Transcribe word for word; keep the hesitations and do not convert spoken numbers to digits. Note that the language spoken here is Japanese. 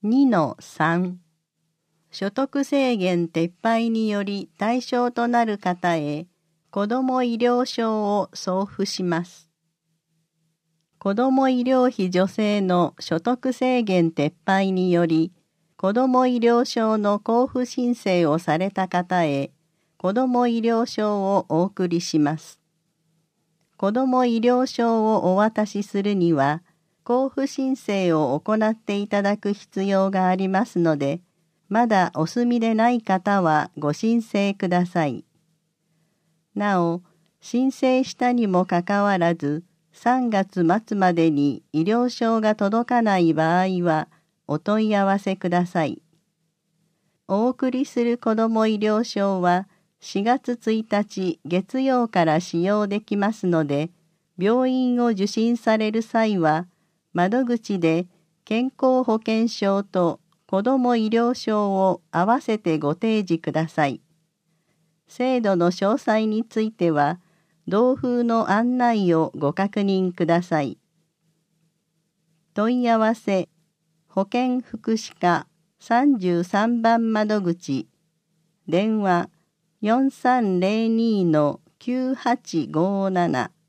にのさん 所得制限撤廃により対象となる方へ子ども医療証を送付します。子ども医療費助成の所得制限撤廃により子ども医療証の交付申請をされた方へ子ども医療証をお送りします。子ども医療証をお渡しするには交付申請を行っていただく必要がありますので、まだお済みでない方はご申請ください。なお、申請したにもかかわらず、さんがつ末までに医療証が届かない場合は、お問い合わせください。お送りする子ども医療証は、しがつついたち月曜から使用できますので、病院を受診される際は、窓口で健康保険証と子ども医療証を合わせてご提示ください。制度の詳細については、同封の案内をご確認ください。問い合わせ、保健福祉課さんじゅうさんばん窓口、電話よんさんゼロにのきゅうはちごーなな